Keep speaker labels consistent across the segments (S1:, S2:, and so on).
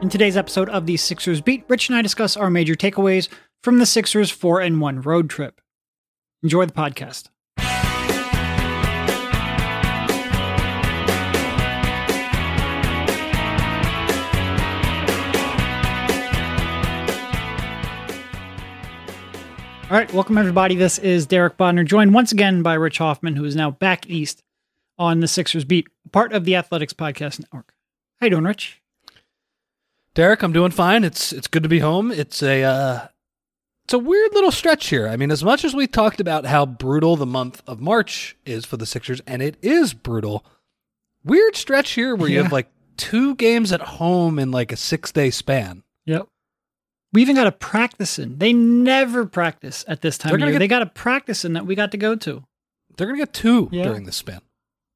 S1: In today's episode of the Sixers Beat, Rich and I discuss our major takeaways from the Sixers 4-1 road trip. Enjoy the podcast. All right, welcome everybody. This is Derek Bodner, joined once again by Rich Hoffman, who is now back east on the Sixers Beat, part of the Athletics Podcast Network. How you doing, Rich?
S2: Derek, I'm doing fine. It's good to be home. It's a weird little stretch here. I mean, as much as we talked about how brutal the month of March is for the Sixers, and it is brutal, weird stretch here where you have like 2 games at home in like a 6-day span.
S1: Yep. We even got a practice in. They never practice at this time of year. They got a practice in that we got to go to.
S2: They're going to get 2 during this span.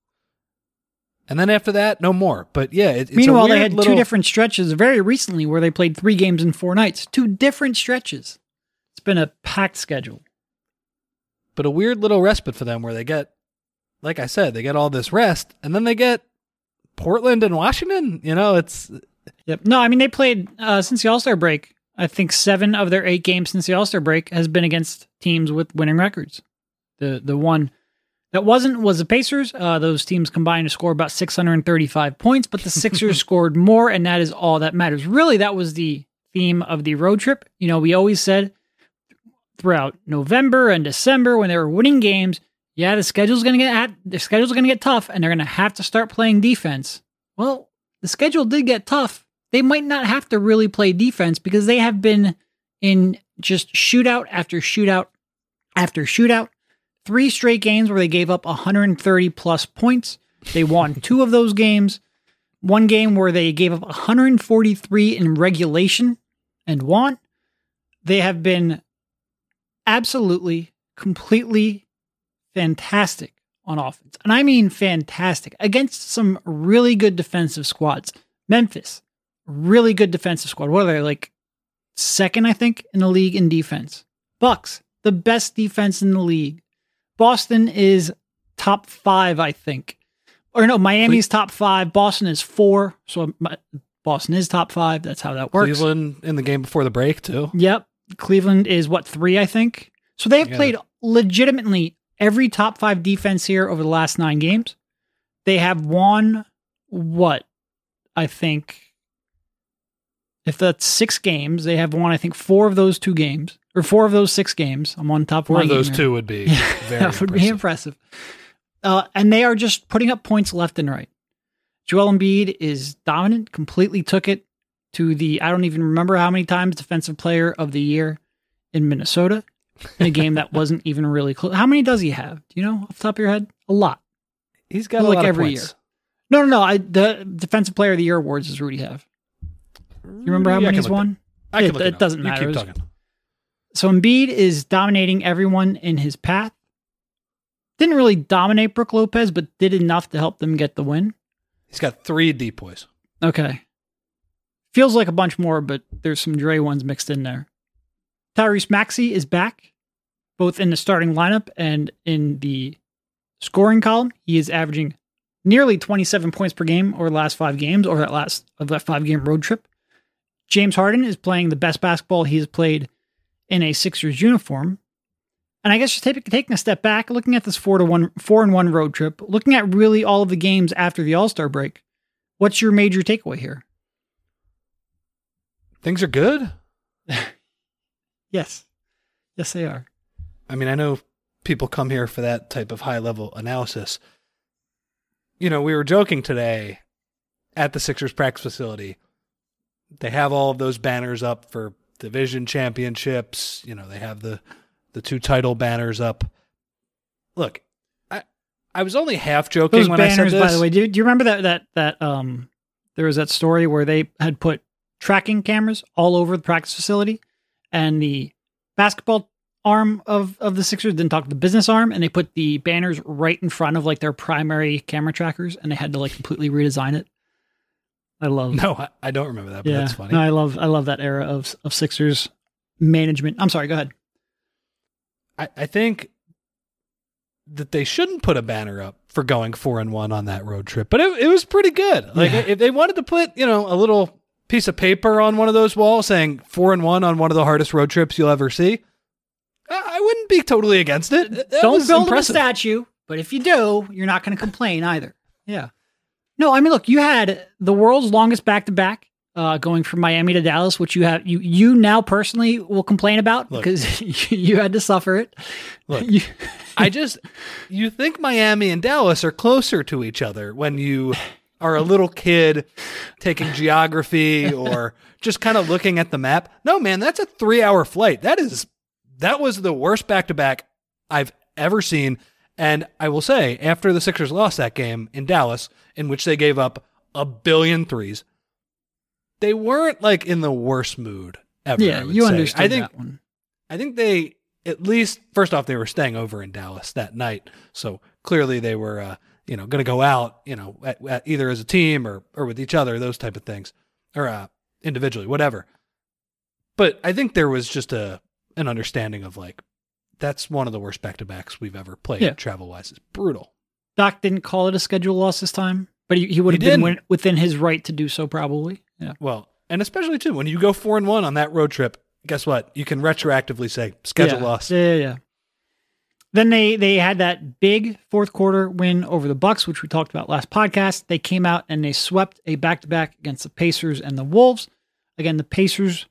S2: And then after that, no more. But yeah, it's
S1: Meanwhile,
S2: a weird
S1: they had 2 different stretches very recently where they played 3 games in 4 nights. 2 different stretches. It's been a packed schedule.
S2: But a weird little respite for them where they get, like I said, they get all this rest, and then they get Portland and Washington. You know, it's...
S1: Yep. No, I mean, they played, since the All-Star break, I think 7 of their 8 games since the All-Star break has been against teams with winning records. The one that wasn't was the Pacers. Those teams combined to score about 635 points, but the Sixers scored more, and that is all that matters. Really, that was the theme of the road trip. You know, we always said throughout November and December when they were winning games, yeah, the schedule's going to get tough, and they're going to have to start playing defense. Well, the schedule did get tough. They might not have to really play defense because they have been in just shootout after shootout after shootout. 3 straight games where they gave up 130 plus points. They won 2 of those games. 1 game where they gave up 143 in regulation and won. They have been absolutely, completely fantastic on offense. And I mean fantastic against some really good defensive squads. Memphis, really good defensive squad. What are they, like 2nd, I think, in the league in defense? Bucks, the best defense in the league. Boston is top 5, I think. Or no, Miami's top 5. Boston is 4. So Boston is top 5. That's how that works.
S2: Cleveland in the game before the break, too.
S1: Yep. Cleveland is, 3, I think? So they have played legitimately every top 5 defense here over the last 9 games. They have won, I think... If that's 6 games, they have won, I think, 4 of those 2 games, or 4 of those 6 games. I'm on top of
S2: 4 of those 2 would be very
S1: that would be impressive. And they are just putting up points left and right. Joel Embiid is dominant, completely took it to the, I don't even remember how many times, Defensive Player of the Year in Minnesota in a game that wasn't even really close. How many does he have? Do you know off the top of your head? A lot.
S2: He's got a lot every
S1: year. No. The Defensive Player of the Year awards is Rudy have. You remember how many he's won? It doesn't matter.
S2: You keep talking.
S1: So Embiid is dominating everyone in his path. Didn't really dominate Brook Lopez, but did enough to help them get the win.
S2: He's got 3 depoys.
S1: Okay. Feels like a bunch more, but there's some Dre ones mixed in there. Tyrese Maxey is back, both in the starting lineup and in the scoring column. He is averaging nearly 27 points per game over the last 5 games, or that 5-game road trip. James Harden is playing the best basketball he has played in a Sixers uniform. And I guess just taking a step back, looking at this 4-1 road trip, looking at really all of the games after the All-Star break, what's your major takeaway here?
S2: Things are good?
S1: Yes. Yes, they are.
S2: I mean, I know people come here for that type of high-level analysis. You know, we were joking today at the Sixers practice facility. They have all of those banners up for division championships. You know, they have the 2 title banners up. Look, I was only half joking
S1: those
S2: when
S1: banners,
S2: I said this.
S1: By the way, do you remember that there was that story where they had put tracking cameras all over the practice facility, and the basketball arm of the Sixers didn't talk to the business arm, and they put the banners right in front of like their primary camera trackers, and they had to like completely redesign it.
S2: No, I don't remember that, but that's funny.
S1: No, I love that era of Sixers management. I'm sorry, go ahead.
S2: I think that they shouldn't put a banner up for going 4-1 on that road trip, but it was pretty good. Like if they wanted to put, a little piece of paper on one of those walls saying 4-1 on one of the hardest road trips you'll ever see, I wouldn't be totally against it.
S1: Don't build a statue, but if you do, you're not going to complain either. Yeah. No, I mean, look, you had the world's longest back-to-back going from Miami to Dallas, which you now personally will complain about because you had to suffer it.
S2: Look, you think Miami and Dallas are closer to each other when you are a little kid taking geography or just kind of looking at the map. No, man, that's a 3-hour flight. That was the worst back-to-back I've ever seen. And I will say, after the Sixers lost that game in Dallas, in which they gave up 1 billion threes, they weren't like in the worst mood ever.
S1: Yeah, you understood that one.
S2: I think they, at least, first off, they were staying over in Dallas that night. So clearly they were, going to go out, at either as a team or with each other, those type of things, or individually, whatever. But I think there was just an understanding of like, that's one of the worst back-to-backs we've ever played travel-wise. It's brutal.
S1: Doc didn't call it a schedule loss this time, but he would have been within his right to do so probably. Yeah.
S2: Well, and especially too, when you go 4-1 on that road trip, guess what? You can retroactively say schedule loss.
S1: Yeah. Then they had that big fourth quarter win over the Bucks, which we talked about last podcast. They came out and they swept a back-to-back against the Pacers and the Wolves. Again, the Pacers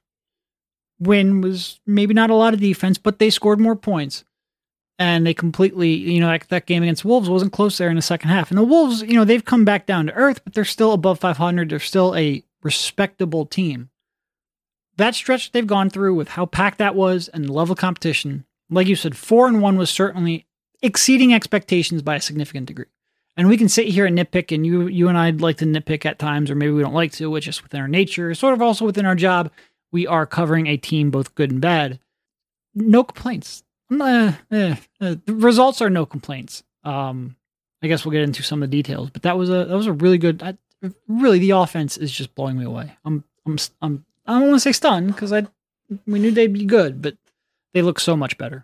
S1: win was maybe not a lot of defense, but they scored more points. And they completely, that game against Wolves wasn't close there in the second half. And the Wolves, they've come back down to earth, but they're still above 500. They're still a respectable team. That stretch they've gone through with how packed that was and the level of competition, like you said, 4-1 was certainly exceeding expectations by a significant degree. And we can sit here and nitpick, and you and I'd like to nitpick at times, or maybe we don't like to, which is within our nature, sort of also within our job. We are covering a team, both good and bad. No complaints. The results are no complaints. I guess we'll get into some of the details, but that was a really good. Really, the offense is just blowing me away. I don't want to say stunned because we knew they'd be good, but they look so much better.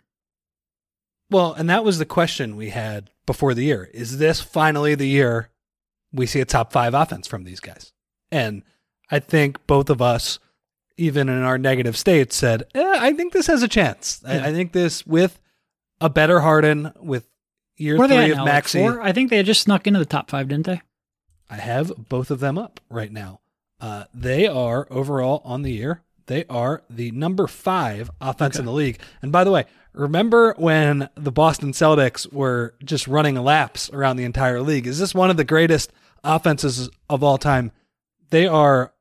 S2: Well, and that was the question we had before the year. Is this finally the year we see a top 5 offense from these guys? And I think both of us, even in our negative states, said, I think this has a chance. Yeah. I think this, with a better Harden, with year 3 of Maxey.
S1: Like 4? I think they had just snuck into the top 5, didn't they?
S2: I have both of them up right now. They are, overall on the year, they are the number 5 offense in the league. And by the way, remember when the Boston Celtics were just running laps around the entire league? Is this one of the greatest offenses of all time? They are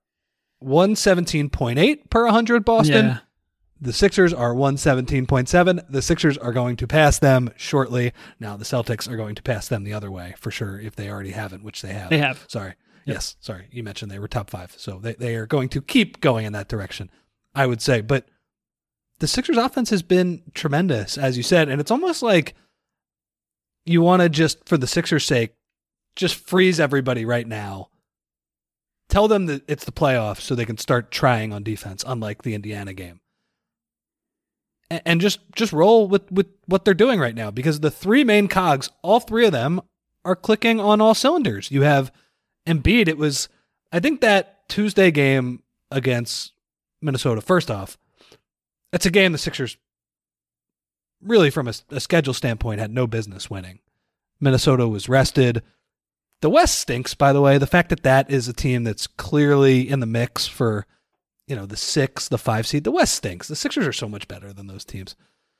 S2: 117.8 per 100 Boston.
S1: Yeah.
S2: The Sixers are 117.7. The Sixers are going to pass them shortly. Now, the Celtics are going to pass them the other way for sure if they already haven't, which they have.
S1: They have.
S2: Sorry. Yep. Yes, sorry. You mentioned they were top 5. So they are going to keep going in that direction, I would say. But the Sixers offense has been tremendous, as you said. And it's almost like you want to just, for the Sixers' sake, just freeze everybody right now. Tell them that it's the playoffs so they can start trying on defense, unlike the Indiana game. And just roll with what they're doing right now, because the 3 main cogs, all 3 of them are clicking on all cylinders. You have Embiid. It was, I think, that Tuesday game against Minnesota, first off, it's a game the Sixers really, from a schedule standpoint, had no business winning. Minnesota was rested. The West stinks, by the way. The fact that is a team that's clearly in the mix for, the 6, the 5 seed. The West stinks. The Sixers are so much better than those teams.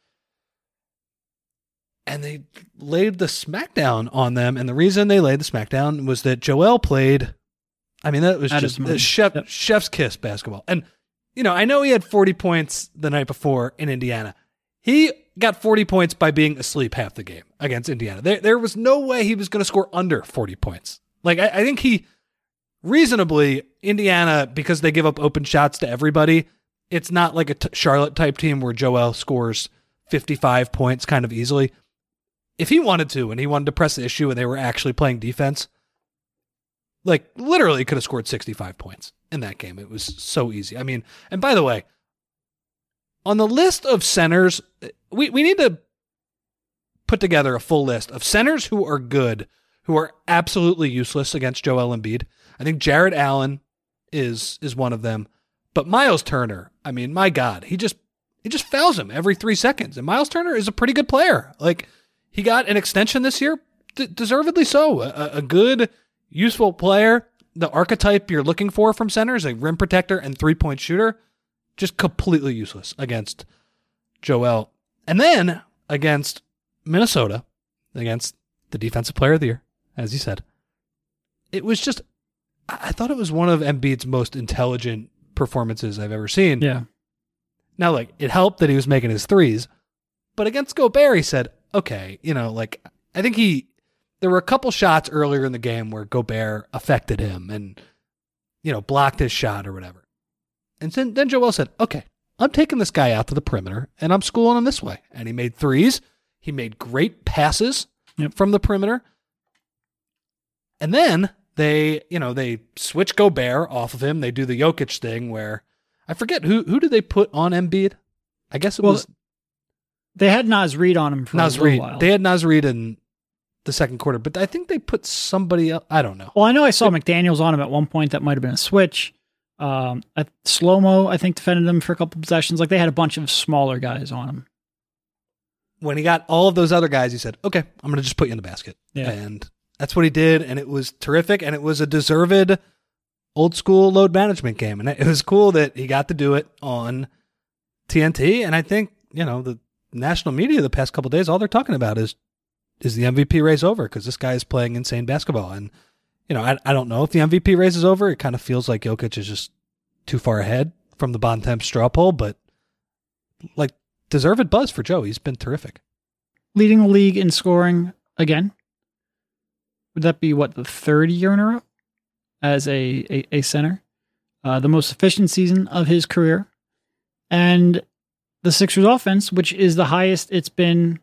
S2: And they laid the smackdown on them. And the reason they laid the smackdown was that Joel played, that was just a chef's kiss basketball. And, I know he had 40 points the night before in Indiana. He got 40 points by being asleep half the game against Indiana. There was no way he was going to score under 40 points. Like, I think he reasonably, Indiana, because they give up open shots to everybody, it's not like a Charlotte type team where Joel scores 55 points kind of easily. If he wanted to, and he wanted to press the issue and they were actually playing defense, like literally could have scored 65 points in that game. It was so easy. And by the way, on the list of centers, we need to put together a full list of centers who are good, who are absolutely useless against Joel Embiid. I think Jared Allen is one of them. But Miles Turner, I mean, my God, he just fouls him every 3 seconds. And Miles Turner is a pretty good player. Like, he got an extension this year, deservedly so. A good, useful player. The archetype you're looking for from centers, a rim protector and 3-point shooter, just completely useless against Joel. And then against Minnesota, against the defensive player of the year, as you said, it was just, I thought it was one of Embiid's most intelligent performances I've ever seen.
S1: Yeah.
S2: Now, like, it helped that he was making his threes, but against Gobert, he said, okay, I think there were a couple shots earlier in the game where Gobert affected him and, blocked his shot or whatever. And then Joel said, okay, I'm taking this guy out to the perimeter and I'm schooling him this way. And he made threes. He made great passes from the perimeter. And then they switch Gobert off of him. They do the Jokic thing where I forget who did they put on Embiid? I guess it was.
S1: They had Naz Reid on him for a little while.
S2: They had Naz Reid in the second quarter, but I think they put somebody else. I don't know.
S1: Well, I know I saw McDaniels on him at one point. That might have been a switch. Slow-mo, I think, defended him for a couple possessions. Like, they had a bunch of smaller guys on him.
S2: When he got all of those other guys, he said, okay, I'm going to just put you in the basket.
S1: Yeah.
S2: And that's what he did, and it was terrific, and it was a deserved old-school load management game. And it was cool that he got to do it on TNT, and I think, the national media the past couple of days, all they're talking about is the MVP race over, because this guy is playing insane basketball. And, I don't know if the MVP race is over. It kind of feels like Jokic is just too far ahead from the Bontemps straw poll, but like, deserved buzz for Joe. He's been terrific.
S1: Leading the league in scoring again. Would that be the third year in a row as a center? The most efficient season of his career. And the Sixers offense, which is the highest it's been.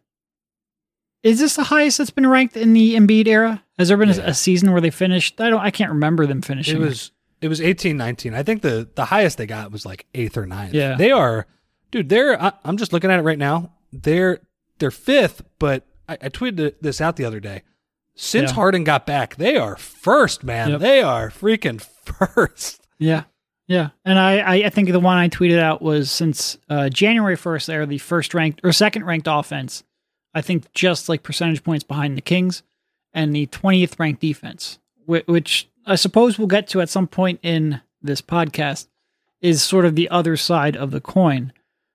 S1: Is this the highest that's been ranked in the Embiid era? Has there been a season where they finished? I can't remember them finishing.
S2: It was 18-19. I think the highest they got was like 8th or 9th.
S1: Yeah.
S2: They are, dude, I'm just looking at it right now. They're 5th, but I tweeted this out the other day. Since Harden got back, they are first, man. Yep. They are freaking first.
S1: Yeah. Yeah. And I think the one I tweeted out was since January 1st, they're the first ranked or second ranked offense. I think just like percentage points behind the Kings, and the 20th ranked defense, which I suppose we'll get to at some point in this podcast, is sort of the other side of the coin.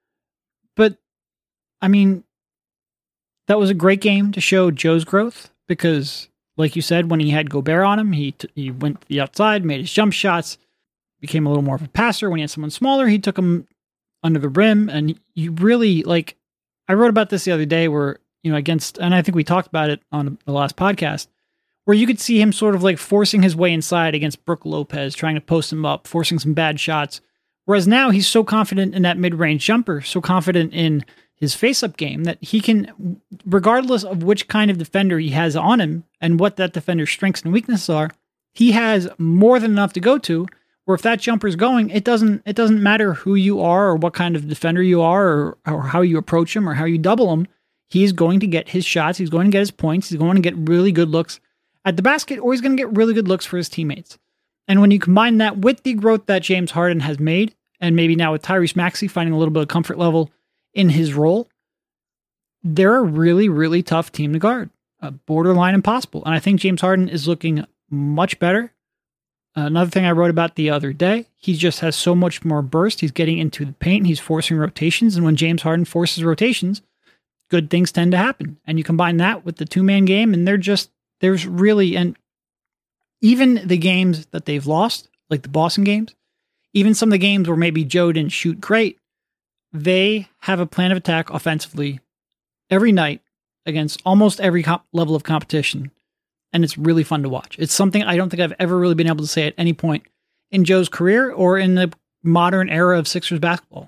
S1: But, I mean, that was a great game to show Joe's growth because, like you said, when he had Gobert on him, he went to the outside, made his jump shots, became a little more of a passer. When he had someone smaller, he took him under the rim, and you really, like, I wrote about this the other day where, against, and I think we talked about it on the last podcast, where you could see him sort of like forcing his way inside against Brook Lopez, trying to post him up, forcing some bad shots. Whereas now he's so confident in that mid-range jumper, so confident in his face-up game that he can, regardless of which kind of defender he has on him and what that defender's strengths and weaknesses are, he has more than enough to go to, where if that jumper's going, it doesn't matter who you are or what kind of defender you are or how you approach him or how you double him. He's going to get his shots. He's going to get his points. He's going to get really good looks at the basket, or he's going to get really good looks for his teammates. And when you combine that with the growth that James Harden has made, and maybe now with Tyrese Maxey finding a little bit of comfort level in his role, they're a really, really tough team to guard. Borderline impossible. And I think James Harden is looking much better. Another thing I wrote about the other day, he just has so much more burst. He's getting into the paint. He's forcing rotations. And when James Harden forces rotations, good things tend to happen. And you combine that with the two-man game, and there's really, and even the games that they've lost, like the Boston games, even some of the games where maybe Joe didn't shoot great, they have a plan of attack offensively every night against almost every level of competition. And it's really fun to watch. It's something I don't think I've ever really been able to say at any point in Joe's career or in the modern era of Sixers basketball.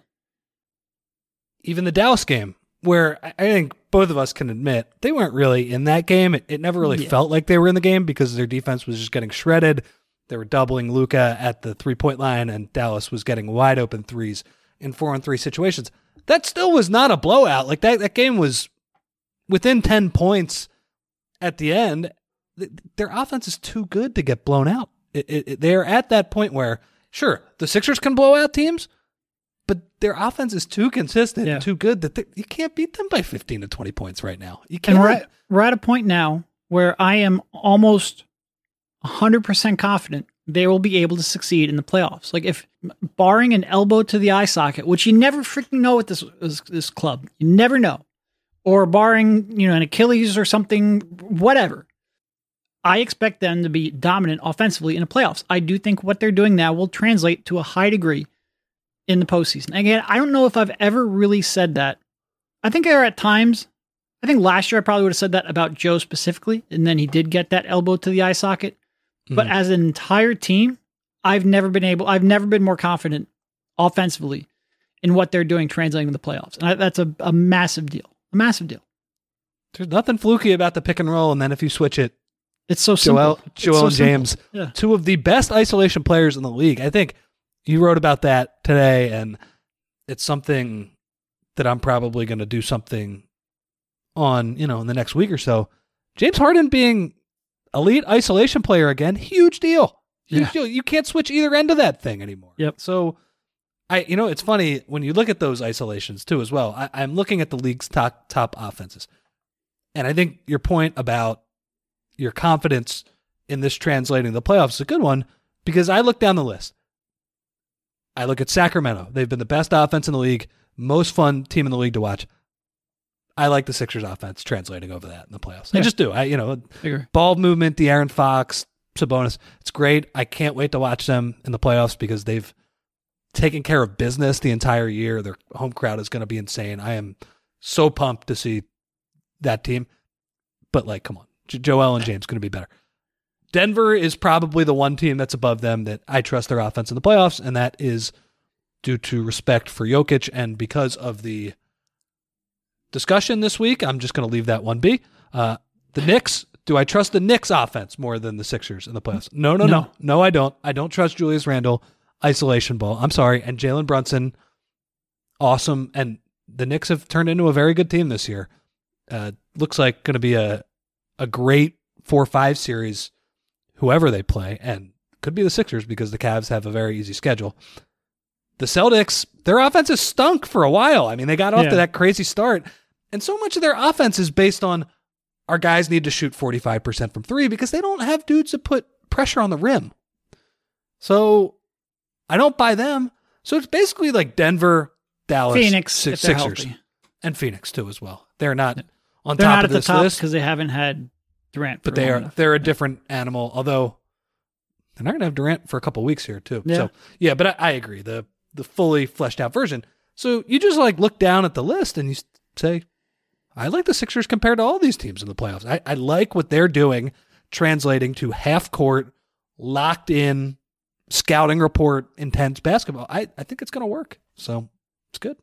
S2: Even the Dallas game, where I think both of us can admit they weren't really in that game. It never really felt like they were in the game because their defense was just getting shredded. They were doubling Luka at the 3-point line, and Dallas was getting wide open threes in 4-on-3 situations. That still was not a blowout. Like that game was within 10 points at the end. Their offense is too good to get blown out. They're at that point where Sure, the Sixers can blow out teams, but their offense is too consistent and too good that you can't beat them by 15 to 20 points right now. You can't.
S1: And we're at a point now where I am almost 100% confident they will be able to succeed in the playoffs. Like, if barring an elbow to the eye socket, which you never freaking know with this club, you never know, or barring, an Achilles or something, whatever, I expect them to be dominant offensively in the playoffs. I do think what they're doing now will translate to a high degree in the postseason. Again, I don't know if I've ever really said that. I think there are at times, I think last year I probably would have said that about Joe specifically, and then he did get that elbow to the eye socket. But as an entire team, I've never been more confident offensively in what they're doing translating to the playoffs. And that's a massive deal. A massive deal.
S2: There's nothing fluky about the pick and roll, and then if you switch it,
S1: it's so simple.
S2: Joel and James, two of the best isolation players in the league. I think you wrote about that today, and it's something that I'm probably going to do something on, in the next week or so. James Harden being elite isolation player again, huge deal. Huge deal. You can't switch either end of that thing anymore.
S1: Yep.
S2: So, it's funny when you look at those isolations too as well. I'm looking at the league's top offenses, and I think your point about your confidence in this translating the playoffs is a good one, because I look down the list. I look at Sacramento. They've been the best offense in the league, most fun team in the league to watch. I like the Sixers offense translating over that in the playoffs. I just do. Ball movement, De'Aaron Fox, Sabonis. It's great. I can't wait to watch them in the playoffs because they've taken care of business the entire year. Their home crowd is going to be insane. I am so pumped to see that team. But come on. Joel and James going to be better. Denver is probably the one team that's above them that I trust their offense in the playoffs, and that is due to respect for Jokic, and because of the discussion this week, I'm just going to leave that one be. The Knicks, do I trust the Knicks offense more than the Sixers in the playoffs? No, I don't. I don't trust Julius Randle, isolation ball. I'm sorry. And Jalen Brunson, awesome. And the Knicks have turned into a very good team this year. Looks like going to be a great 4-5 series, whoever they play, and could be the Sixers because the Cavs have a very easy schedule. The Celtics, their offense has stunk for a while. I mean, they got off to that crazy start, and so much of their offense is based on our guys need to shoot 45% from three because they don't have dudes to put pressure on the rim. So I don't buy them. So it's basically like Denver, Dallas,
S1: Phoenix,
S2: Sixers, and Phoenix too as well. They're not on
S1: they're
S2: top
S1: not
S2: of
S1: at
S2: this
S1: the top
S2: list
S1: because they haven't had Durant.
S2: But they're a different animal, although they're not going to have Durant for a couple of weeks here too.
S1: Yeah.
S2: So, but I agree. The fully fleshed out version. So you just look down at the list and you say, I like the Sixers compared to all these teams in the playoffs. I like what they're doing, translating to half court, locked in, scouting report, intense basketball. I think it's going to work. So it's good.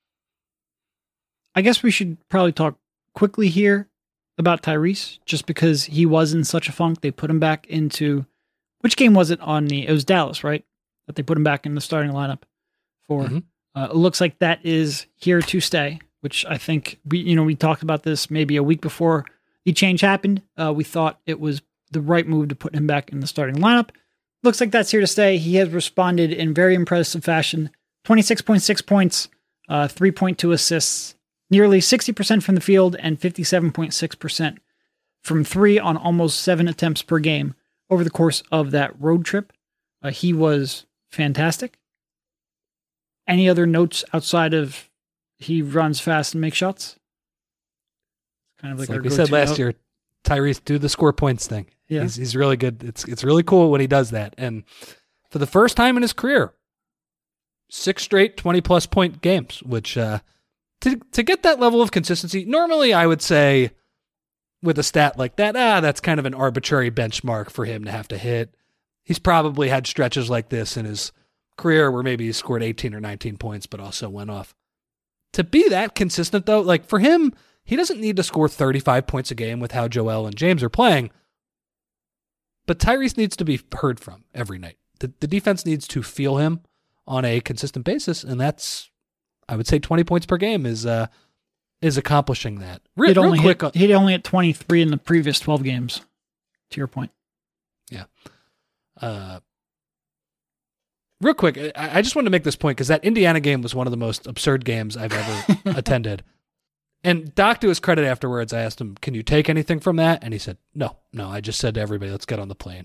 S1: I guess we should probably talk quickly here about Tyrese, just because he was in such a funk. They put him back into, which game was it it was Dallas, right? That they put him back in the starting lineup for.
S2: Mm-hmm.
S1: It looks like that is here to stay, which I think we talked about this maybe a week before the change happened. We thought it was the right move to put him back in the starting lineup. Looks like that's here to stay. He has responded in very impressive fashion. 26.6 points, 3.2 assists, nearly 60% from the field, and 57.6% from three on almost 7 attempts per game over the course of that road trip. He was fantastic. Any other notes outside of he runs fast and makes shots? Kind of
S2: like we said last year, Tyrese, do the score points thing.
S1: Yeah.
S2: He's really good. It's really cool when he does that. And for the first time in his career, 6 straight 20-plus point games, which to get that level of consistency, normally I would say with a stat like that, that's kind of an arbitrary benchmark for him to have to hit. He's probably had stretches like this in his career where maybe he scored 18 or 19 points, but also went off. To be that consistent, though, for him, he doesn't need to score 35 points a game with how Joel and James are playing, but Tyrese needs to be heard from every night. The defense needs to feel him on a consistent basis, and that's, I would say, 20 points per game is accomplishing that.
S1: He'd only hit 23 in the previous 12 games, to your point.
S2: Yeah. real quick, I just wanted to make this point because that Indiana game was one of the most absurd games I've ever attended. And Doc, to his credit afterwards, I asked him, can you take anything from that? And he said, no, I just said to everybody, let's get on the plane.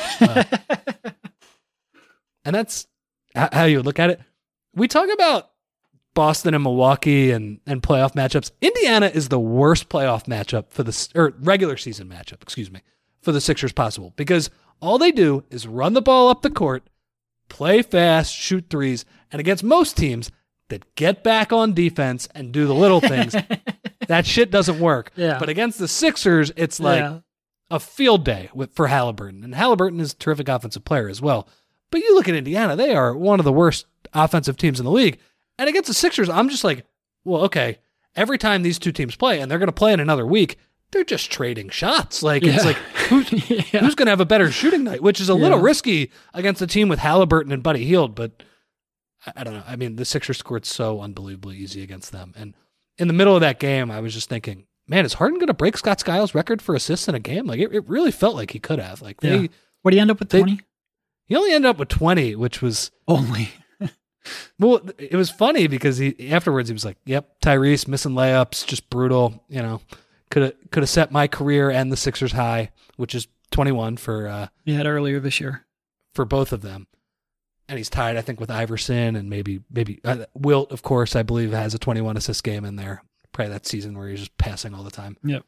S2: And that's how you look at it. We talk about Boston and Milwaukee and playoff matchups. Indiana is the worst playoff matchup or regular season matchup, for the Sixers possible, because all they do is run the ball up the court, play fast, shoot threes, and against most teams that get back on defense and do the little things, that shit doesn't work.
S1: Yeah.
S2: But against the Sixers, it's like a field day for Halliburton. And Halliburton is a terrific offensive player as well. But you look at Indiana, they are one of the worst offensive teams in the league. And against the Sixers, I'm just like, well, okay, every time these two teams play, and they're going to play in another week, they're just trading shots. It's like, who's going to have a better shooting night, which is a little risky against a team with Halliburton and Buddy Hield, but I don't know. I mean, the Sixers scored so unbelievably easy against them. And in the middle of that game, I was just thinking, man, is Harden going to break Scott Skiles' record for assists in a game? Like, it really felt like he could have. Like,
S1: what did he end up with, 20?
S2: He only ended up with 20, which was...
S1: Only.
S2: Well, it was funny because afterwards he was like, yep, Tyrese missing layups, just brutal. Could have set my career and the Sixers high, which is 21 for...
S1: He had earlier this year.
S2: For both of them. And he's tied, I think, with Iverson and maybe Wilt, of course, I believe, has a 21 assist game in there. Probably that season where he's just passing all the time.
S1: Yep.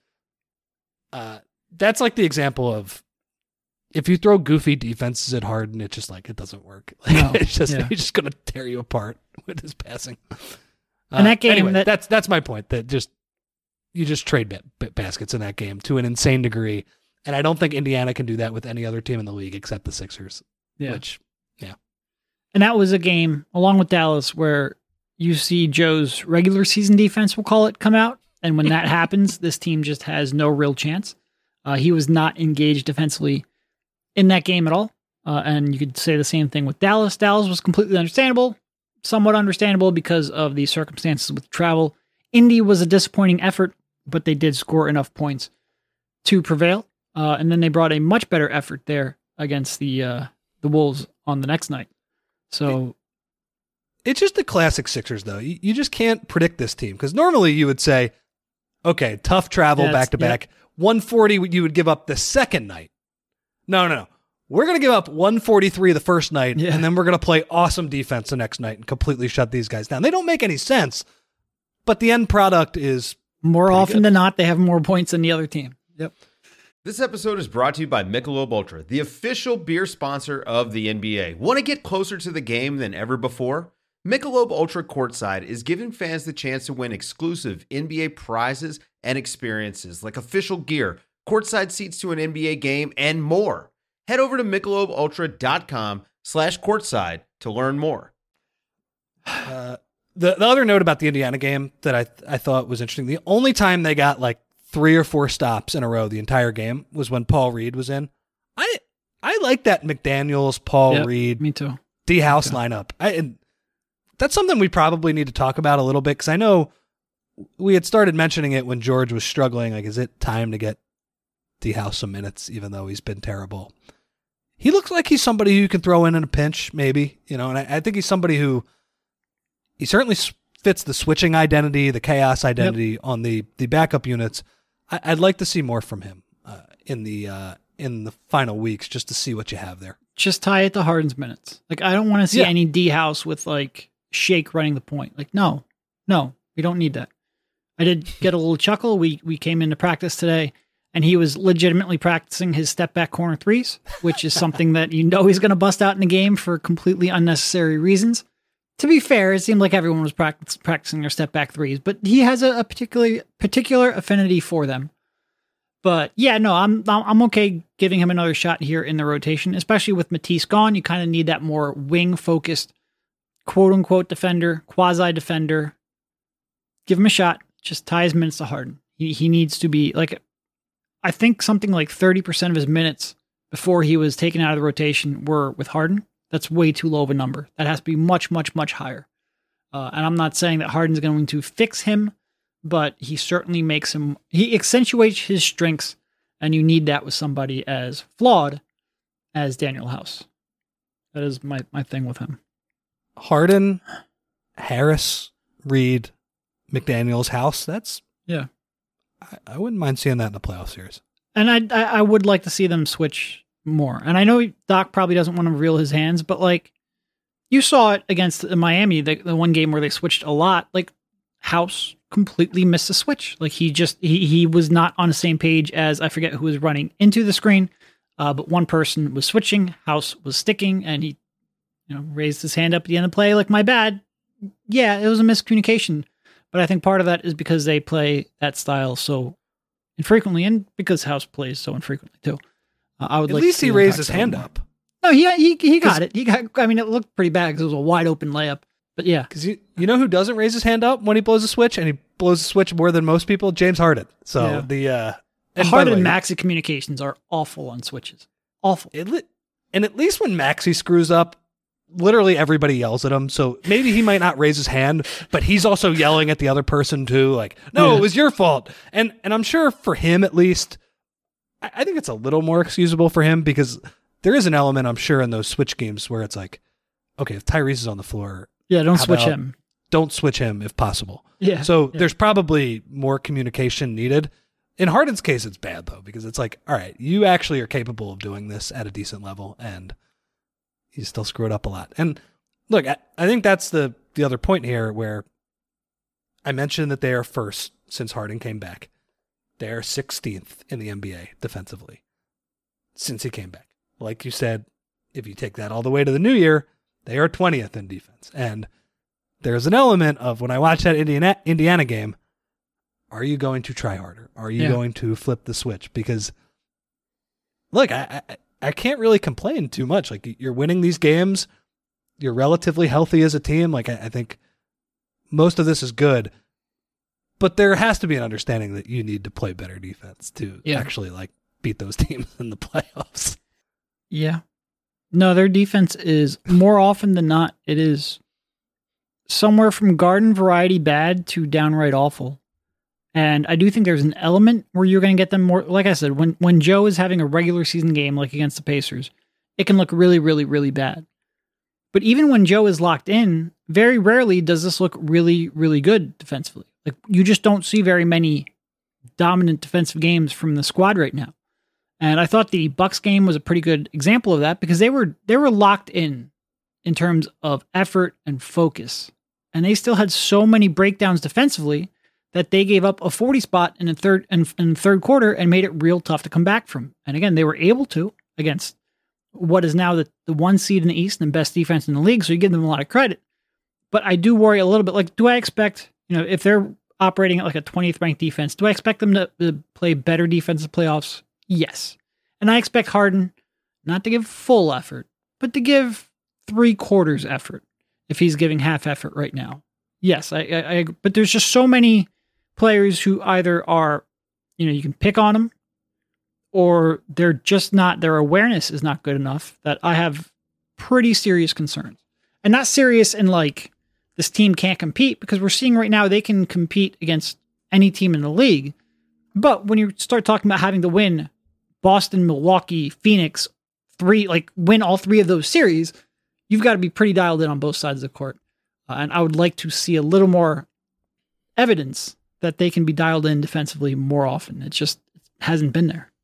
S2: That's like the example of if you throw goofy defenses at Harden, it's just like it doesn't work. He's just going to tear you apart with his passing.
S1: And that game,
S2: anyway, that's my point. That you just trade baskets in that game to an insane degree, and I don't think Indiana can do that with any other team in the league except the Sixers.
S1: Yeah.
S2: Yeah.
S1: And that was a game, along with Dallas, where you see Joe's regular season defense, we'll call it, come out. And when that happens, this team just has no real chance. He was not engaged defensively in that game at all. And you could say the same thing with Dallas. Dallas was completely somewhat understandable because of the circumstances with travel. Indy was a disappointing effort, but they did score enough points to prevail. And then they brought a much better effort there against the Wolves on the next night. So
S2: it's just the classic Sixers, though. You just can't predict this team because normally you would say, okay, tough travel back-to-back. 140 you would give up the second night. No. We're going to give up 143 the first night, and then we're going to play awesome defense the next night and completely shut these guys down. They don't make any sense, but the end product is
S1: more often than not, they have more points than the other team. Yep.
S3: This episode is brought to you by Michelob Ultra, the official beer sponsor of the NBA. Want to get closer to the game than ever before? Michelob Ultra Courtside is giving fans the chance to win exclusive NBA prizes and experiences like official gear, courtside seats to an NBA game, and more. Head over to MichelobUltra.com/courtside to learn more.
S2: The other note about the Indiana game that I thought was interesting, the only time they got like 3 or 4 stops in a row the entire game was when Paul Reed was in. I like that McDaniels, Paul Reed,
S1: me too.
S2: D-House lineup. And that's something we probably need to talk about a little bit because I know we had started mentioning it when George was struggling. Like, is it time to get D-House some minutes, even though he's been terrible? He looks like he's somebody who you can throw in a pinch, maybe, and I think he's somebody who he certainly fits the switching identity, the chaos identity on the backup units. I'd like to see more from him in the final weeks just to see what you have there.
S1: Just tie it to Harden's minutes. Like, I don't want to see any D-House with like Shake running the point. Like, no, we don't need that. I did get a little chuckle. We came into practice today and he was legitimately practicing his step back corner threes, which is something that he's going to bust out in the game for completely unnecessary reasons. To be fair, it seemed like everyone was practicing their step back threes, but he has a particular affinity for them. But yeah, no, I'm okay giving him another shot here in the rotation, especially with Matisse gone. You kind of need that more wing focused, quote unquote defender, quasi defender. Give him a shot. Just tie his minutes to Harden. He needs to be like, I think something like 30% of his minutes before he was taken out of the rotation were with Harden. That's way too low of a number. That has to be much, much, much higher. And I'm not saying that Harden's going to fix him, but he certainly he accentuates his strengths, and you need that with somebody as flawed as Daniel House. That is my thing with him.
S2: Harden, Harris, Reed, McDaniels, House. That's
S1: Yeah.
S2: I wouldn't mind seeing that in the playoff series.
S1: And I would like to see them switch more. And I know Doc probably doesn't want to reveal his hands, but like you saw it against Miami, the one game where they switched a lot. Like House completely missed a switch. Like he was not on the same page as I forget who was running into the screen. But one person was switching, House was sticking, and he, raised his hand up at the end of the play. Like, my bad. Yeah, it was a miscommunication. But I think part of that is because they play that style so infrequently, and because House plays so infrequently too. I would
S2: at
S1: like
S2: least
S1: to see
S2: he
S1: them
S2: raised
S1: practice
S2: his
S1: a
S2: hand
S1: little more.
S2: up.
S1: No, he got it. It looked pretty bad because it was a wide open layup. But yeah,
S2: Because you know who doesn't raise his hand up when he blows a switch, and he blows a switch more than most people? James Harden. So
S1: Yeah.
S2: and by
S1: Harden
S2: the
S1: and
S2: way,
S1: Maxey communications are awful on switches. Awful.
S2: and at least when Maxey screws up, literally everybody yells at him. So maybe he might not raise his hand, but he's also yelling at the other person too. Like, no,
S1: Yeah.
S2: it was your fault. And I'm sure for him, at least, I think it's a little more excusable for him because there is an element, I'm sure, in those switch games where it's like, okay, if Tyrese is on the floor,
S1: Yeah, don't
S2: how
S1: switch
S2: about
S1: him.
S2: don't switch him if possible.
S1: Yeah.
S2: So
S1: yeah.
S2: there's probably more communication needed. In Harden's case, it's bad though, because it's like, all right, you actually are capable of doing this at a decent level, and you still screw it up a lot. And look, I think that's the other point here where I mentioned that they are first since Harden came back. They are 16th in the NBA defensively since he came back. Like you said, if you take that all the way to the new year, they are 20th in defense. And there's an element of when I watch that Indiana game, are you going to try harder? Are you going to flip the switch? Because look, I can't really complain too much. Like, you're winning these games. You're relatively healthy as a team. Like, I think most of this is good, but there has to be an understanding that you need to play better defense to actually like beat those teams in the playoffs.
S1: Yeah. No, their defense is more often than not, it is somewhere from garden variety bad to downright awful. And I do think there's an element where you're going to get them more. Like I said, when Joe is having a regular season game, like against the Pacers, it can look really, really, really bad. But even when Joe is locked in, very rarely does this look really, really good defensively. Like, you just don't see very many dominant defensive games from the squad right now. And I thought the Bucks game was a pretty good example of that because they were locked in terms of effort and focus. And they still had so many breakdowns defensively that they gave up a 40 spot in the third quarter and made it real tough to come back from. And again, they were able to against what is now the one seed in the East and best defense in the league. So you give them a lot of credit. But I do worry a little bit. Like, do I expect, if they're operating at like a 20th ranked defense, do I expect them to play better defensive playoffs? Yes. And I expect Harden not to give full effort, but to give 3/4 effort if he's giving half effort right now. Yes, I but there's just so many players who either are, you can pick on them, or they're just not, their awareness is not good enough that I have pretty serious concerns. And not serious in like, this team can't compete, because we're seeing right now they can compete against any team in the league. But when you start talking about having to win Boston, Milwaukee, Phoenix, win all three of those series, you've got to be pretty dialed in on both sides of the court. And I would like to see a little more evidence that they can be dialed in defensively more often. It hasn't been there.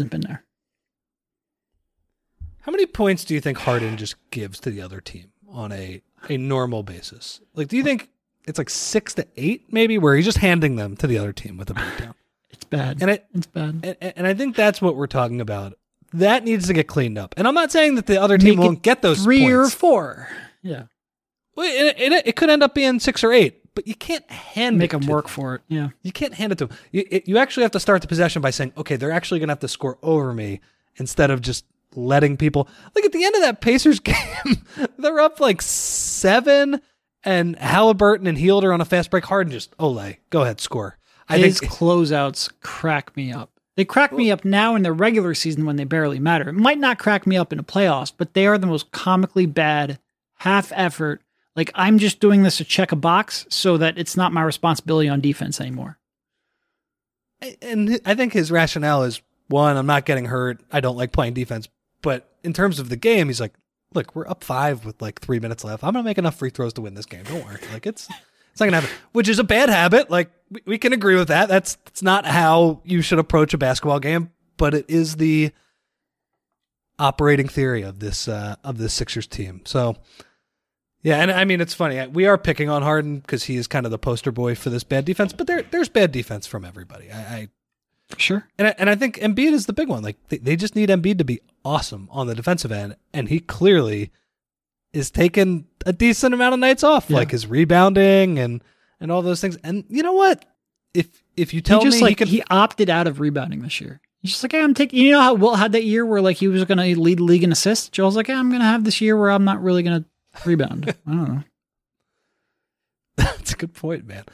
S2: How many points do you think Harden just gives to the other team on a normal basis? Like, do you think it's like 6 to 8 maybe, where he's just handing them to the other team with a breakdown?
S1: It's bad. It's bad.
S2: And I think that's what we're talking about. That needs to get cleaned up. And I'm not saying that the other team won't get those
S1: 3
S2: points.
S1: or 4. Yeah.
S2: Well, it could end up being 6 or 8, but you can't
S1: Make
S2: it
S1: them
S2: to
S1: work
S2: them.
S1: for it. Yeah.
S2: You can't hand it to them. You actually have to start the possession by saying, okay, they're actually going to have to score over me, instead of just letting people. Like, at the end of that Pacers game, they're up like 7, and Halliburton and Hield are on a fast break. Harden just, Ole, go ahead, score.
S1: His closeouts crack me up. They crack me up now in the regular season when they barely matter. It might not crack me up in the playoffs, but they are the most comically bad, half effort. Like, I'm just doing this to check a box so that it's not my responsibility on defense anymore.
S2: And I think his rationale is, one, I'm not getting hurt. I don't like playing defense. But in terms of the game, he's like, look, we're up 5 with like 3 minutes left. I'm going to make enough free throws to win this game. Don't worry. Like it's not going to happen, which is a bad habit. Like we can agree with that. That's not how you should approach a basketball game, but it is the operating theory of this Sixers team. So yeah. And I mean, it's funny. We are picking on Harden because he is kind of the poster boy for this bad defense, but there's bad defense from everybody.
S1: For sure.
S2: And I think Embiid is the big one. Like they just need Embiid to be awesome on the defensive end, and he clearly is taking a decent amount of nights off, like his rebounding and all those things. And you know what? If you tell me
S1: he opted out of rebounding this year. He's just like, hey, I'm taking. You know how Wilt had that year where like he was going to lead the league in assists. Joel's like, hey, I'm going to have this year where I'm not really going to rebound. I don't know.
S2: That's a good point, man.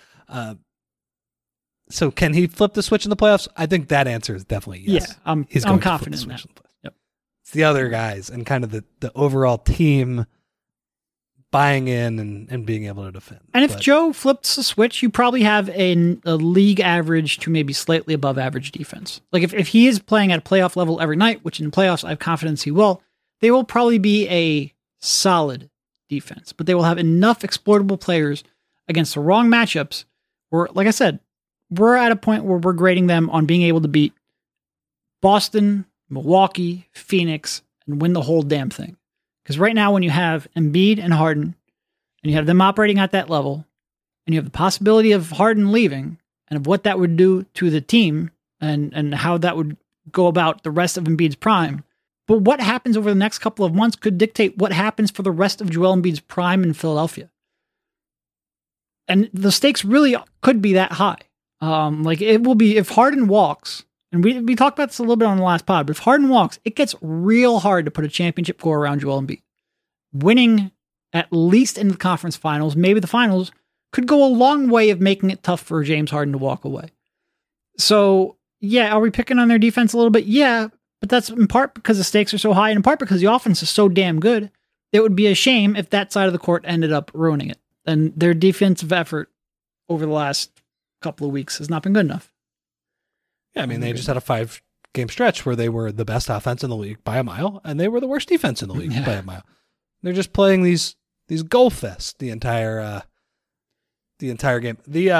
S2: So can he flip the switch in the playoffs? I think that answer is definitely yes.
S1: Yeah, I'm confident in that.
S2: Yep. It's the other guys and kind of the overall team buying in and being able to defend.
S1: And if Joe flips the switch, you probably have a league average to maybe slightly above average defense. Like if he is playing at a playoff level every night, which in the playoffs I have confidence he will, they will probably be a solid defense. But they will have enough exploitable players against the wrong matchups where, like I said, we're at a point where we're grading them on being able to beat Boston, Milwaukee, Phoenix, and win the whole damn thing. Because right now, when you have Embiid and Harden, and you have them operating at that level, and you have the possibility of Harden leaving, and of what that would do to the team, and how that would go about the rest of Embiid's prime. But what happens over the next couple of months could dictate what happens for the rest of Joel Embiid's prime in Philadelphia. And the stakes really could be that high. Like it will be if Harden walks, and we talked about this a little bit on the last pod, but if Harden walks, it gets real hard to put a championship core around Joel Embiid. Winning at least in the conference finals, maybe the finals, could go a long way of making it tough for James Harden to walk away. So yeah, are we picking on their defense a little bit? Yeah, but that's in part because the stakes are so high, and in part because the offense is so damn good. It would be a shame if that side of the court ended up ruining it. And their defensive effort over the last couple of weeks has not been good enough.
S2: Yeah, I mean, they just had a 5-game stretch where they were the best offense in the league by a mile, and they were the worst defense in the league by a mile. They're just playing these goal fests the entire game.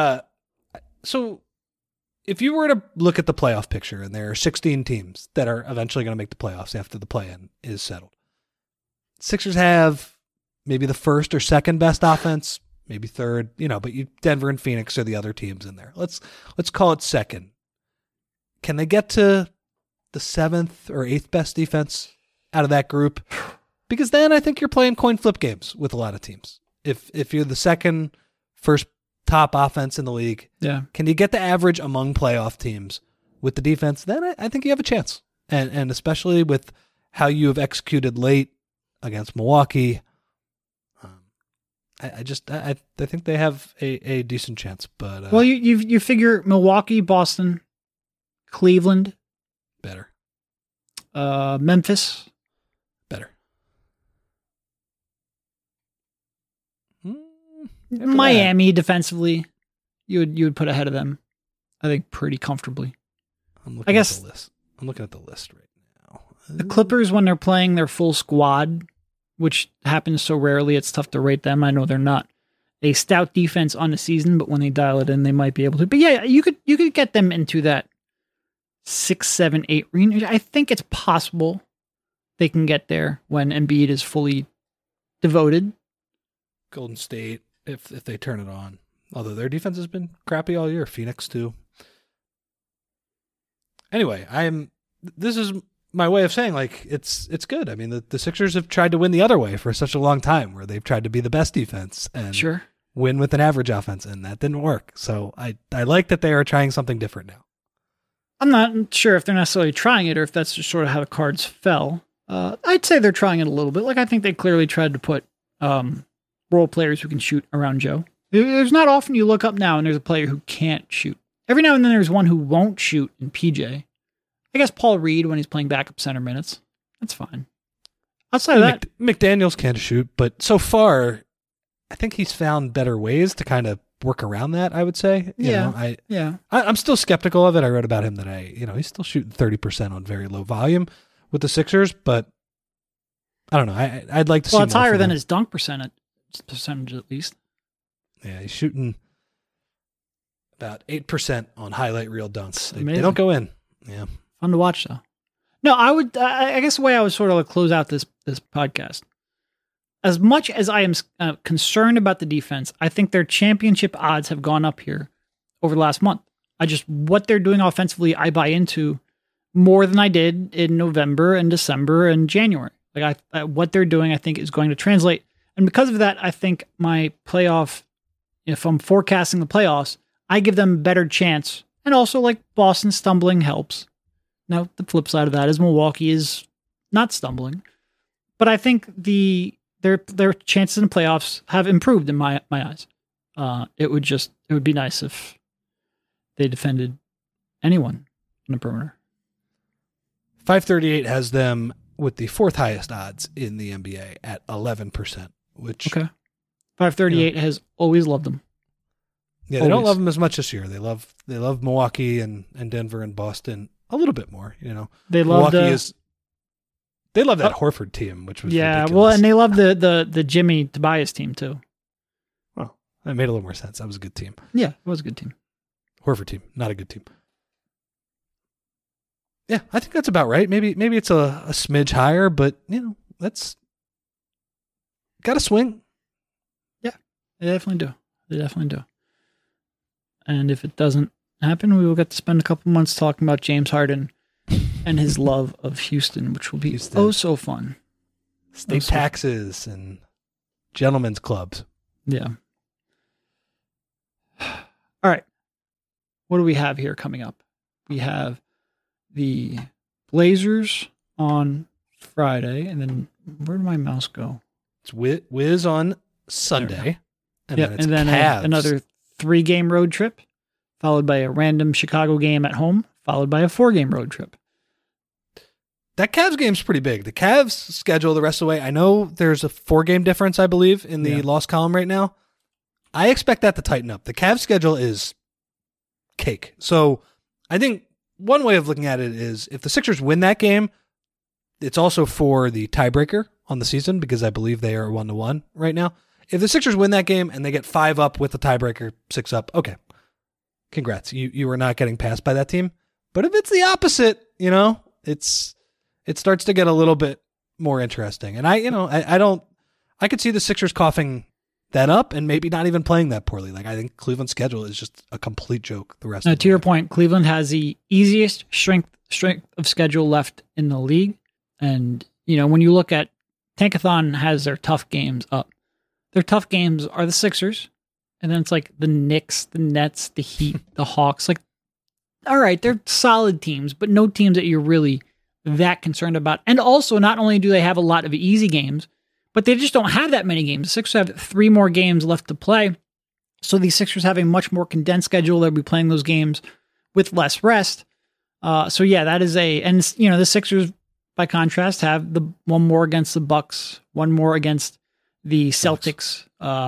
S2: So if you were to look at the playoff picture, and there are 16 teams that are eventually going to make the playoffs after the play-in is settled, Sixers have maybe the first or second best offense, maybe third, but Denver and Phoenix are the other teams in there. Let's call it second. Can they get to the 7th or 8th best defense out of that group? Because then I think you're playing coin flip games with a lot of teams. If you're the first top offense in the league, can you get the average among playoff teams with the defense? Then I think you have a chance. And especially with how you have executed late against Milwaukee, I think they have a decent chance. But
S1: well, you figure Milwaukee, Boston, Cleveland,
S2: better.
S1: Memphis,
S2: better.
S1: Miami defensively, you would put ahead of them, I think, pretty comfortably.
S2: I'm looking at the list right now.
S1: The Clippers, when they're playing their full squad, which happens so rarely, it's tough to rate them. I know they're not a stout defense on the season, but when they dial it in, they might be able to. But yeah, you could get them into that 6, 7, 8 range. I think it's possible they can get there when Embiid is fully devoted.
S2: Golden State, if they turn it on. Although their defense has been crappy all year. Phoenix too. Anyway, this is my way of saying, like, it's good. I mean, the Sixers have tried to win the other way for such a long time, where they've tried to be the best defense and win with an average offense, and that didn't work. So I like that they are trying something different now.
S1: I'm not sure if they're necessarily trying it or if that's just sort of how the cards fell. I'd say they're trying it a little bit. Like, I think they clearly tried to put role players who can shoot around Joe. There's not often you look up now and there's a player who can't shoot. Every now and then there's one who won't shoot in PJ. I guess Paul Reed when he's playing backup center minutes. That's fine. Outside of that,
S2: McDaniels can't shoot, but so far, I think he's found better ways to kind of work around that, I would say. I'm still skeptical of it. I wrote about him that he's still shooting 30% on very low volume with the Sixers, but I don't know. I'd like to see.
S1: Well, it's
S2: more
S1: higher
S2: from
S1: than
S2: him.
S1: his dunk percentage at least.
S2: Yeah, he's shooting about 8% on highlight reel dunks. They
S1: Amazing.
S2: don't go in. Yeah.
S1: Fun to watch, though. No, I guess the way I would sort of close out this podcast, as much as I am concerned about the defense, I think their championship odds have gone up here over the last month. What they're doing offensively, I buy into more than I did in November and December and January. Like what they're doing, I think is going to translate. And because of that, I think my playoff, if I'm forecasting the playoffs, I give them a better chance. And also, like, Boston stumbling helps. Now, the flip side of that is Milwaukee is not stumbling. But I think their chances in the playoffs have improved in my eyes. It would be nice if they defended anyone in the perimeter.
S2: 538 has them with the fourth highest odds in the NBA at 11%, which...
S1: Okay. 538 has always loved them.
S2: Yeah, they don't love them as much this year. They love Milwaukee and Denver and Boston a little bit more, you know.
S1: They love
S2: they love that Horford team, which was ridiculous.
S1: Well, and they love the Jimmy Tobias team too.
S2: Well, that made a little more sense. That was a good team.
S1: Yeah, it was a good team.
S2: Horford team, not a good team. Yeah, I think that's about right. Maybe it's a smidge higher, but you know, that's got to swing.
S1: Yeah, they definitely do. And if it doesn't happen, we will get to spend a couple months talking about James Harden and his love of Houston, which will be so fun.
S2: State taxes and gentlemen's clubs.
S1: Yeah. All right. What do we have here coming up? We have the Blazers on Friday, and then where did my mouse go?
S2: It's Wiz on Sunday, and then Cavs.
S1: Another 3-game road trip, followed by a random Chicago game at home, followed by a 4-game road trip.
S2: That Cavs game's pretty big. The Cavs schedule the rest of the way. I know there's a 4-game difference, I believe, in the loss column right now. I expect that to tighten up. The Cavs schedule is cake. So I think one way of looking at it is if the Sixers win that game, it's also for the tiebreaker on the season because I believe they are 1-1 right now. If the Sixers win that game and they get 5 up with the tiebreaker, 6 up, okay. Congrats. You are not getting passed by that team. But if it's the opposite, you know, it starts to get a little bit more interesting. And I could see the Sixers coughing that up and maybe not even playing that poorly. Like I think Cleveland's schedule is just a complete joke the rest of the
S1: To your point, Cleveland has the easiest strength of schedule left in the league. And, you know, when you look at Tankathon has their tough games up. Their tough games are the Sixers, and then it's like the Knicks, the Nets, the Heat, the Hawks. Like, all right, they're solid teams, but no teams that you're really that concerned about. And also, not only do they have a lot of easy games, but they just don't have that many games. The Sixers have 3 more games left to play, so the Sixers have a much more condensed schedule. They'll be playing those games with less rest. So yeah, that is and you know, the Sixers, by contrast, have the 1 more against the Bucks, 1 more against the Celtics,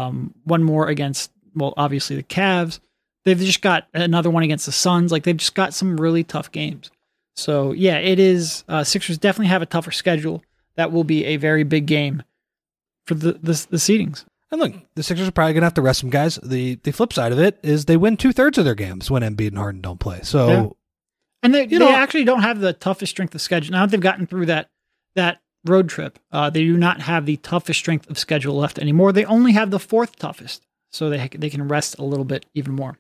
S1: 1 more against, well, obviously the Cavs. They've just got another one against the Suns. Like, they've just got some really tough games. So, yeah, it is. Sixers definitely have a tougher schedule. That will be a very big game for the seedings.
S2: And look, the Sixers are probably going to have to rest some guys. The flip side of it is they win 2/3 of their games when Embiid and Harden don't play. So,
S1: yeah. And they actually don't have the toughest strength of schedule. Now that they've gotten through that road trip, they do not have the toughest strength of schedule left anymore. They only have the 4th toughest, so they can rest a little bit even more.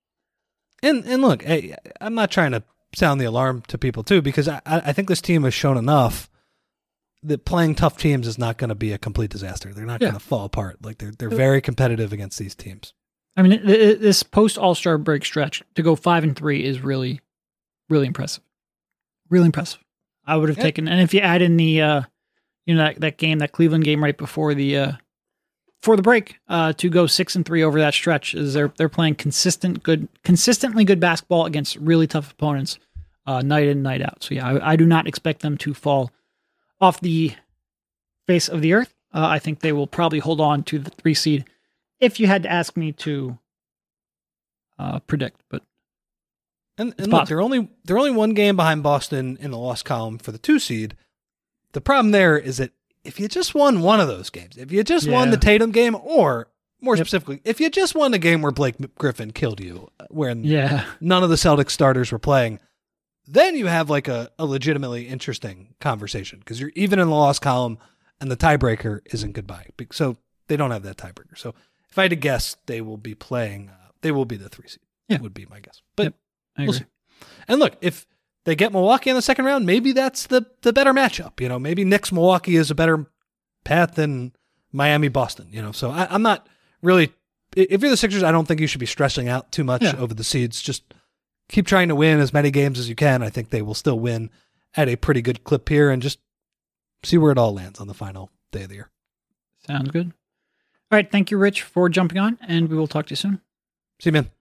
S2: And look, hey, I'm not trying to sound the alarm to people too, because I think this team has shown enough that playing tough teams is not going to be a complete disaster. They're not going to fall apart. Like they're very competitive against these teams.
S1: I mean, this post All-Star break stretch to go 5-3 is really, really impressive. Really impressive. I would have taken, and if you add in the, that game, that Cleveland game right before the break, to go 6-3 over that stretch, is they're playing consistently good basketball against really tough opponents, night in, night out. So yeah, I do not expect them to fall off the face of the earth. I think they will probably hold on to the 3 seed. If you had to ask me to predict, but
S2: and look, they're only 1 game behind Boston in the loss column for the 2 seed. The problem there is that if you just won one of those games, if you just won the Tatum game, or more specifically, if you just won the game where Blake Griffin killed you, where none of the Celtics starters were playing, then you have like a legitimately interesting conversation because you're even in the loss column and the tiebreaker isn't goodbye. So they don't have that tiebreaker. So if I had to guess, they will be playing, they will be the 3 seed. Yeah. Would be my guess. But we'll see. And look, if they get Milwaukee in the second round, maybe that's the better matchup. You know, maybe Knicks Milwaukee is a better path than Miami Boston. You know, so I'm not really. If you're the Sixers, I don't think you should be stressing out too much over the seeds. Just keep trying to win as many games as you can. I think they will still win at a pretty good clip here, and just see where it all lands on the final day of the year.
S1: Sounds good. All right, thank you, Rich, for jumping on, and we will talk to you soon.
S2: See you, man.